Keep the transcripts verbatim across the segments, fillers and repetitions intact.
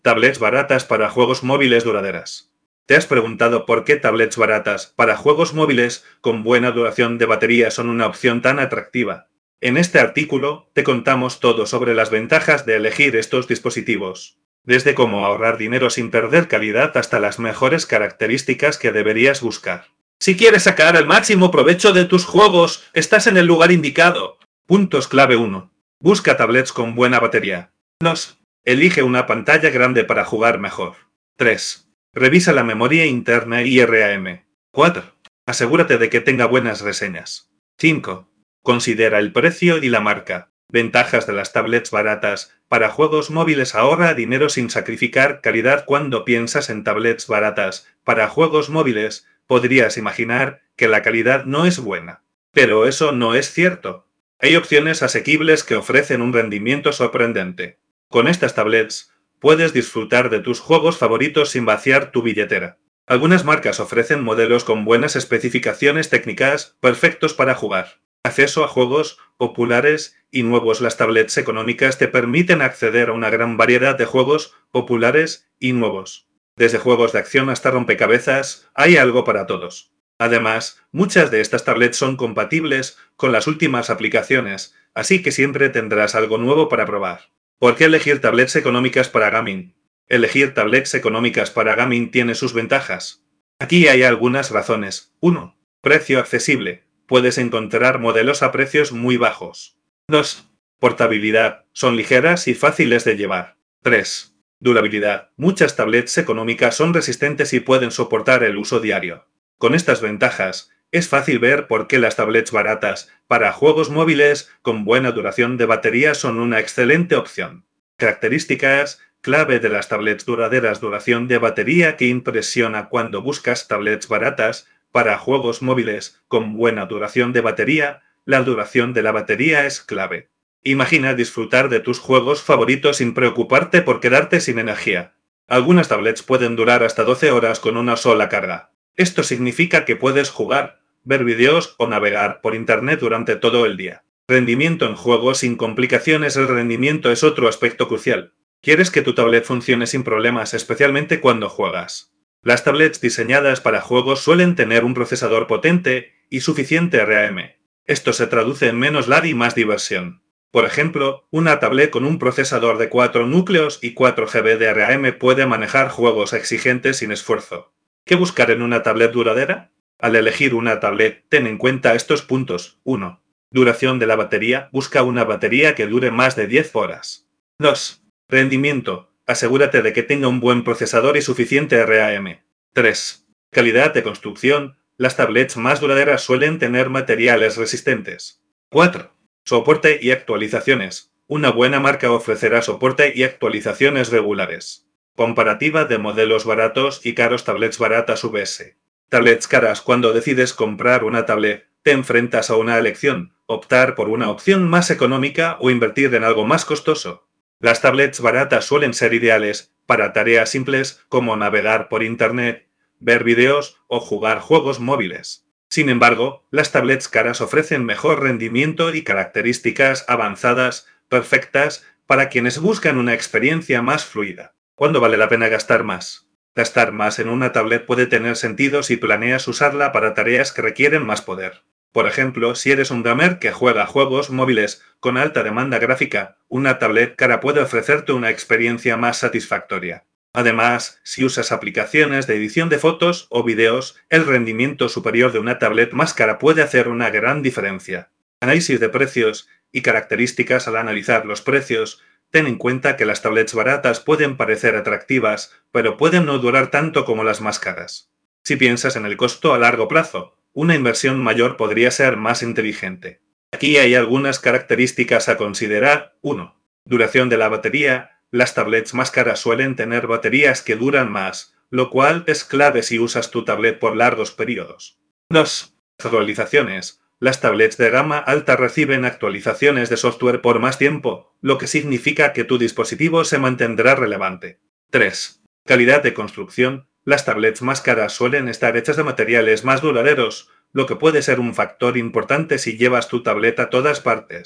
Tablets baratas para juegos móviles duraderas. ¿Te has preguntado por qué tablets baratas para juegos móviles con buena duración de batería son una opción tan atractiva? En este artículo te contamos todo sobre las ventajas de elegir estos dispositivos, desde cómo ahorrar dinero sin perder calidad hasta las mejores características que deberías buscar. Si quieres sacar el máximo provecho de tus juegos, estás en el lugar indicado. Puntos clave uno. Busca tablets con buena batería. dos. Elige una pantalla grande para jugar mejor. tres. Revisa la memoria interna y RAM. cuatro. Asegúrate de que tenga buenas reseñas. cinco. Considera el precio y la marca. Ventajas de las tablets baratas. Para juegos móviles ahorra dinero sin sacrificar calidad. Cuando piensas en tablets baratas para juegos móviles, podrías imaginar que la calidad no es buena. Pero eso no es cierto. Hay opciones asequibles que ofrecen un rendimiento sorprendente. Con estas tablets, puedes disfrutar de tus juegos favoritos sin vaciar tu billetera. Algunas marcas ofrecen modelos con buenas especificaciones técnicas, perfectos para jugar. Acceso a juegos populares y nuevos. Las tablets económicas te permiten acceder a una gran variedad de juegos populares y nuevos. Desde juegos de acción hasta rompecabezas, hay algo para todos. Además, muchas de estas tablets son compatibles con las últimas aplicaciones, así que siempre tendrás algo nuevo para probar. ¿Por qué elegir tablets económicas para gaming? Elegir tablets económicas para gaming tiene sus ventajas. Aquí hay algunas razones. uno. Precio accesible. Puedes encontrar modelos a precios muy bajos. dos. Portabilidad. Son ligeras y fáciles de llevar. tres. Durabilidad. Muchas tablets económicas son resistentes y pueden soportar el uso diario. Con estas ventajas, es fácil ver por qué las tablets baratas para juegos móviles con buena duración de batería son una excelente opción. Características clave de las tablets duraderas. Duración de batería que impresiona. Cuando buscas tablets baratas para juegos móviles con buena duración de batería, la duración de la batería es clave. Imagina disfrutar de tus juegos favoritos sin preocuparte por quedarte sin energía. Algunas tablets pueden durar hasta doce horas con una sola carga. Esto significa que puedes jugar, ver vídeos o navegar por internet durante todo el día. Rendimiento en juegos sin complicaciones. El rendimiento es otro aspecto crucial. ¿Quieres que tu tablet funcione sin problemas, especialmente cuando juegas? Las tablets diseñadas para juegos suelen tener un procesador potente y suficiente RAM. Esto se traduce en menos lag y más diversión. Por ejemplo, una tablet con un procesador de cuatro núcleos y cuatro gigabytes de RAM puede manejar juegos exigentes sin esfuerzo. ¿Qué buscar en una tablet duradera? Al elegir una tablet, ten en cuenta estos puntos. uno. Duración de la batería. Busca una batería que dure más de diez horas. dos. Rendimiento. Asegúrate de que tenga un buen procesador y suficiente RAM. tres. Calidad de construcción. Las tablets más duraderas suelen tener materiales resistentes. cuatro. Soporte y actualizaciones. Una buena marca ofrecerá soporte y actualizaciones regulares. Comparativa de modelos baratos y caros. Tablets baratas vs tablets caras. Cuando decides comprar una tablet, te enfrentas a una elección: optar por una opción más económica o invertir en algo más costoso. Las tablets baratas suelen ser ideales para tareas simples como navegar por internet, ver vídeos o jugar juegos móviles. Sin embargo, las tablets caras ofrecen mejor rendimiento y características avanzadas, perfectas para quienes buscan una experiencia más fluida. ¿Cuándo vale la pena gastar más? Gastar más en una tablet puede tener sentido si planeas usarla para tareas que requieren más poder. Por ejemplo, si eres un gamer que juega juegos móviles con alta demanda gráfica, una tablet cara puede ofrecerte una experiencia más satisfactoria. Además, si usas aplicaciones de edición de fotos o videos, el rendimiento superior de una tablet más cara puede hacer una gran diferencia. Análisis de precios y características. Al analizar los precios, ten en cuenta que las tablets baratas pueden parecer atractivas, pero pueden no durar tanto como las más caras. Si piensas en el costo a largo plazo, una inversión mayor podría ser más inteligente. Aquí hay algunas características a considerar. uno. Duración de la batería. Las tablets más caras suelen tener baterías que duran más, lo cual es clave si usas tu tablet por largos periodos. dos. Actualizaciones. Las tablets de gama alta reciben actualizaciones de software por más tiempo, lo que significa que tu dispositivo se mantendrá relevante. tres. Calidad de construcción. Las tablets más caras suelen estar hechas de materiales más duraderos, lo que puede ser un factor importante si llevas tu tableta a todas partes.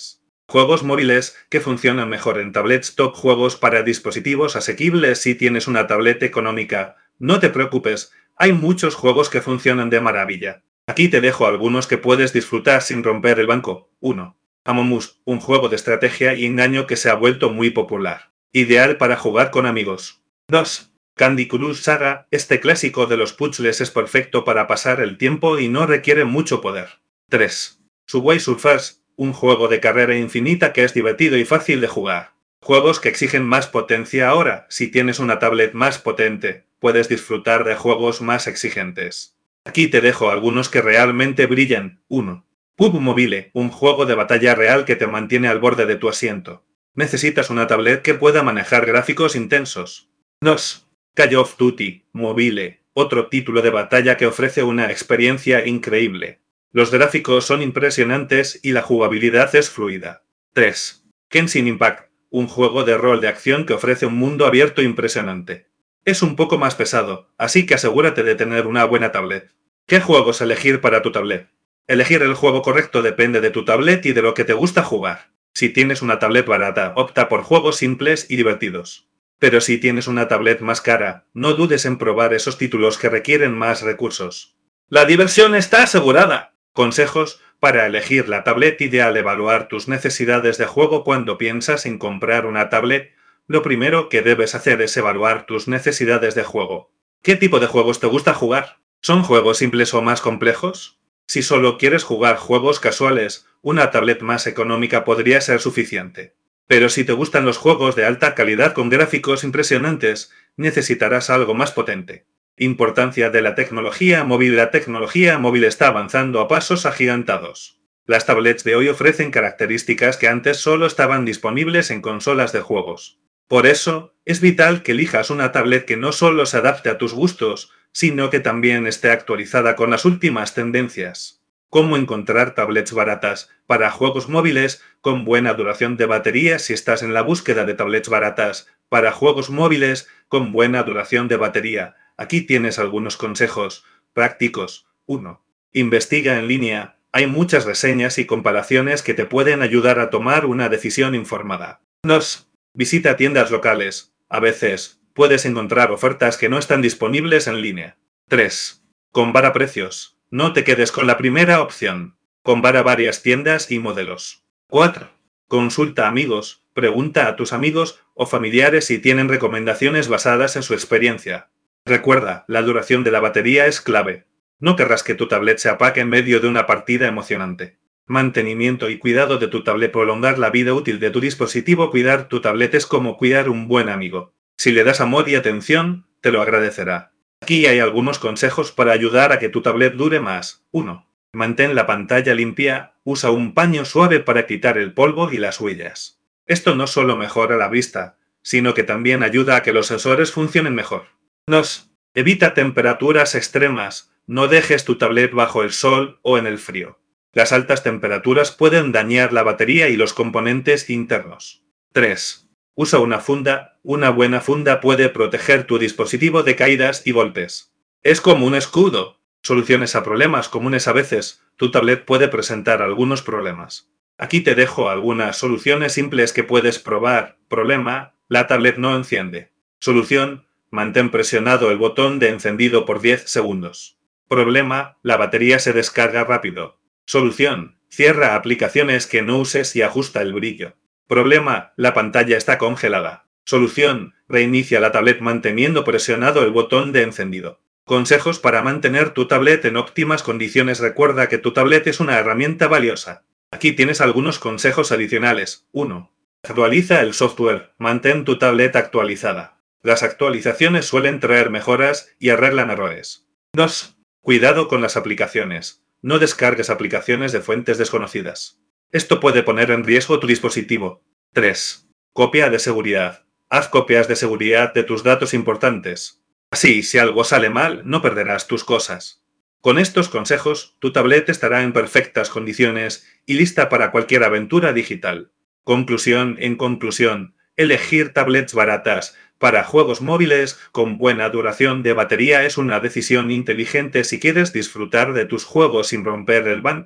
Juegos móviles que funcionan mejor en tablets. Top juegos para dispositivos asequibles. Si tienes una tablet económica, no te preocupes, hay muchos juegos que funcionan de maravilla. Aquí te dejo algunos que puedes disfrutar sin romper el banco. uno. Among Us, un juego de estrategia y engaño que se ha vuelto muy popular. Ideal para jugar con amigos. dos. Candy Crush Saga, este clásico de los puzzles es perfecto para pasar el tiempo y no requiere mucho poder. tres. Subway Surfers, un juego de carrera infinita que es divertido y fácil de jugar. Juegos que exigen más potencia ahora. Si tienes una tablet más potente, puedes disfrutar de juegos más exigentes. Aquí te dejo algunos que realmente brillan. uno. P U B G Mobile, un juego de batalla real que te mantiene al borde de tu asiento. Necesitas una tablet que pueda manejar gráficos intensos. dos. Call of Duty Mobile, otro título de batalla que ofrece una experiencia increíble. Los gráficos son impresionantes y la jugabilidad es fluida. tres. Genshin Impact, un juego de rol de acción que ofrece un mundo abierto impresionante. Es un poco más pesado, así que asegúrate de tener una buena tablet. ¿Qué juegos elegir para tu tablet? Elegir el juego correcto depende de tu tablet y de lo que te gusta jugar. Si tienes una tablet barata, opta por juegos simples y divertidos. Pero si tienes una tablet más cara, no dudes en probar esos títulos que requieren más recursos. ¡La diversión está asegurada! Consejos para elegir la tablet ideal. Evaluar tus necesidades de juego. Cuando piensas en comprar una tablet, lo primero que debes hacer es evaluar tus necesidades de juego. ¿Qué tipo de juegos te gusta jugar? ¿Son juegos simples o más complejos? Si solo quieres jugar juegos casuales, una tablet más económica podría ser suficiente. Pero si te gustan los juegos de alta calidad con gráficos impresionantes, necesitarás algo más potente. Importancia de la tecnología móvil. La tecnología móvil está avanzando a pasos agigantados. Las tablets de hoy ofrecen características que antes solo estaban disponibles en consolas de juegos. Por eso, es vital que elijas una tablet que no solo se adapte a tus gustos, sino que también esté actualizada con las últimas tendencias. ¿Cómo encontrar tablets baratas para juegos móviles con buena duración de batería? Si estás en la búsqueda de tablets baratas para juegos móviles con buena duración de batería, aquí tienes algunos consejos prácticos. uno. Investiga en línea. Hay muchas reseñas y comparaciones que te pueden ayudar a tomar una decisión informada. dos. Visita tiendas locales. A veces, puedes encontrar ofertas que no están disponibles en línea. tres. Compara precios. No te quedes con la primera opción. Compara varias tiendas y modelos. cuatro. Consulta amigos. Pregunta a tus amigos o familiares si tienen recomendaciones basadas en su experiencia. Recuerda, la duración de la batería es clave. No querrás que tu tablet se apague en medio de una partida emocionante. Mantenimiento y cuidado de tu tablet. Prolongar la vida útil de tu dispositivo. Cuidar tu tablet es como cuidar un buen amigo. Si le das amor y atención, te lo agradecerá. Aquí hay algunos consejos para ayudar a que tu tablet dure más. uno. Mantén la pantalla limpia. Usa un paño suave para quitar el polvo y las huellas. Esto no solo mejora la vista, sino que también ayuda a que los sensores funcionen mejor. dos. Evita temperaturas extremas. No dejes tu tablet bajo el sol o en el frío. Las altas temperaturas pueden dañar la batería y los componentes internos. tres. Usa una funda. Una buena funda puede proteger tu dispositivo de caídas y golpes. Es como un escudo. Soluciones a problemas comunes. A veces, tu tablet puede presentar algunos problemas. Aquí te dejo algunas soluciones simples que puedes probar. Problema: la tablet no enciende. Solución: mantén presionado el botón de encendido por diez segundos. Problema: la batería se descarga rápido. Solución: cierra aplicaciones que no uses y ajusta el brillo. Problema: la pantalla está congelada. Solución: reinicia la tablet manteniendo presionado el botón de encendido. Consejos para mantener tu tablet en óptimas condiciones. Recuerda que tu tablet es una herramienta valiosa. Aquí tienes algunos consejos adicionales. uno. Actualiza el software. Mantén tu tablet actualizada. Las actualizaciones suelen traer mejoras y arreglan errores. dos. Cuidado con las aplicaciones. No descargues aplicaciones de fuentes desconocidas. Esto puede poner en riesgo tu dispositivo. tres. Copia de seguridad. Haz copias de seguridad de tus datos importantes. Así, si algo sale mal, no perderás tus cosas. Con estos consejos, tu tablet estará en perfectas condiciones y lista para cualquier aventura digital. Conclusión: en conclusión, elegir tablets baratas para juegos móviles con buena duración de batería es una decisión inteligente si quieres disfrutar de tus juegos sin romper el banco.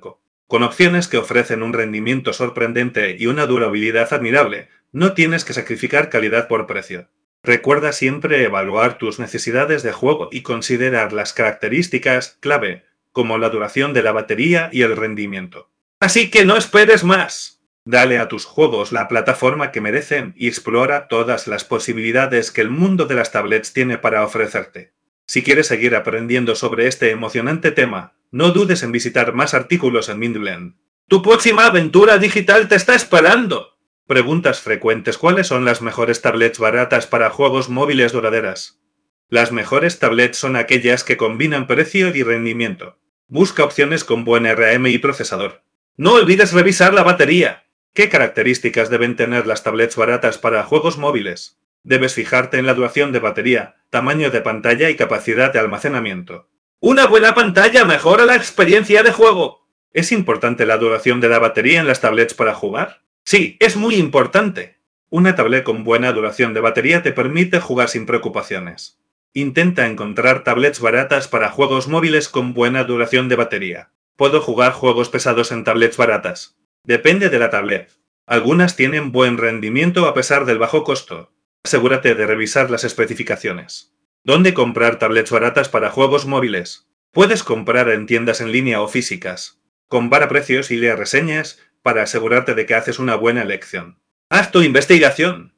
Con opciones que ofrecen un rendimiento sorprendente y una durabilidad admirable, no tienes que sacrificar calidad por precio. Recuerda siempre evaluar tus necesidades de juego y considerar las características clave, como la duración de la batería y el rendimiento. Así que no esperes más. Dale a tus juegos la plataforma que merecen y explora todas las posibilidades que el mundo de las tablets tiene para ofrecerte. Si quieres seguir aprendiendo sobre este emocionante tema, no dudes en visitar más artículos en Mindblend. ¡Tu próxima aventura digital te está esperando! Preguntas frecuentes: ¿cuáles son las mejores tablets baratas para juegos móviles duraderas? Las mejores tablets son aquellas que combinan precio y rendimiento. Busca opciones con buen R A M y procesador. No olvides revisar la batería. ¿Qué características deben tener las tablets baratas para juegos móviles? Debes fijarte en la duración de batería, tamaño de pantalla y capacidad de almacenamiento. ¡Una buena pantalla mejora la experiencia de juego! ¿Es importante la duración de la batería en las tablets para jugar? Sí, es muy importante. Una tablet con buena duración de batería te permite jugar sin preocupaciones. Intenta encontrar tablets baratas para juegos móviles con buena duración de batería. ¿Puedo jugar juegos pesados en tablets baratas? Depende de la tablet. Algunas tienen buen rendimiento a pesar del bajo costo. Asegúrate de revisar las especificaciones. ¿Dónde comprar tablets baratas para juegos móviles? Puedes comprar en tiendas en línea o físicas. Compara precios y lea reseñas para asegurarte de que haces una buena elección. ¡Haz tu investigación!